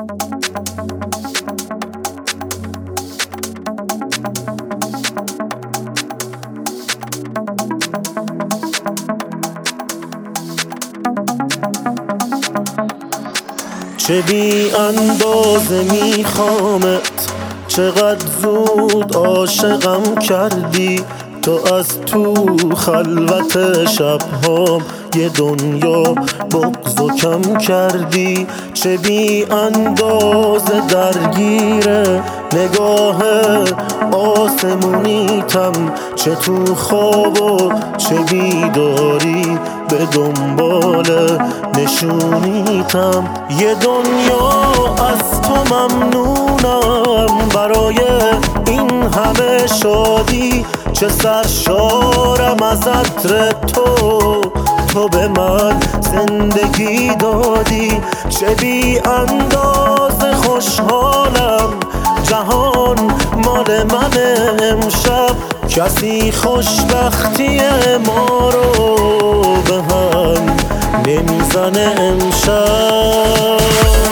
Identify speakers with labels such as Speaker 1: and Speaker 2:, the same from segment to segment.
Speaker 1: چه بی اندازه میخوامت، چقدر زود عاشقم کردی. تو از تو خلوت شبهام یه دنیا بغض و کم کردی. چه بی اندازه درگیره نگاه آسمونیتم، چه تو خواب و چه بیداری به دنبال نشونیتم. یه دنیا از تو ممنونم برای این همه شادی. چه سرشارم از عطر تو به من زندگی دادی. چه بی اندازه خوشحالم جهان مال من امشب. کسی خوشبختی ما رو به هم نمیزنه امشب.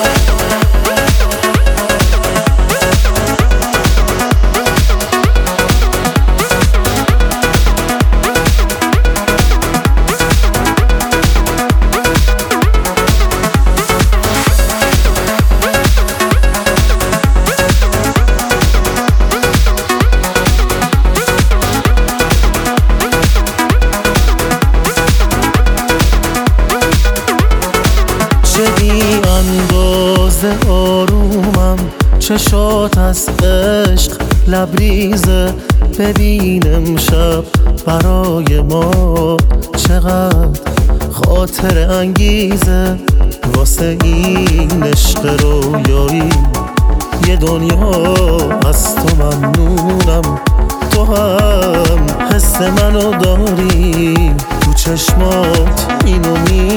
Speaker 1: چه بی اندازه آرومم، چشات از عشق لبریزه. ببین امشب برای ما چقدر خاطر انگیزه. واسه این عشق رویایی یه دنیا از تو ممنونم. تو هم حس منو داری، تو چشمات اینو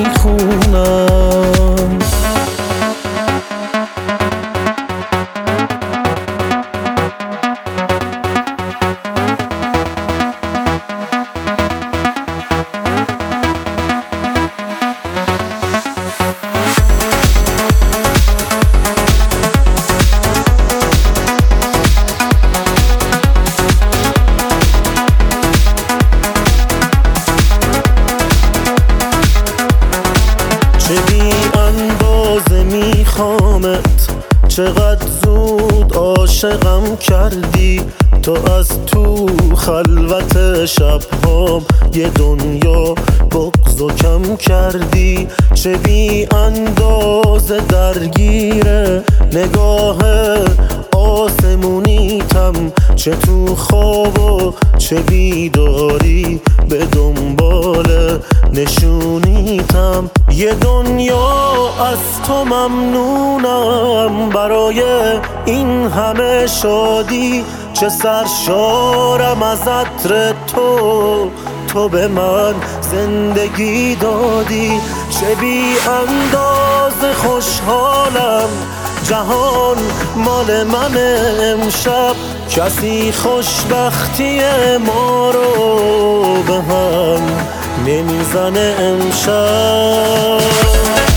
Speaker 1: میخونم. چه بی اندازه میخوامت، چقدر زود عاشقم کردی. تو از تو خلوت شبهام یه دنیا بغض و کم کردی. چه بی اندازه درگیره نگاه آسمونیتم، چه تو خواب و چه بیداری به دنبال نشونیتم. یه دنیا از تو ممنونم برای این همه شادی. چه سرشارم از عطر تو به من زندگی دادی. چه بی اندازه خوشحالم جهان مال من امشب. کسی خوشبختی ما رو به هم نمیزنه امشب.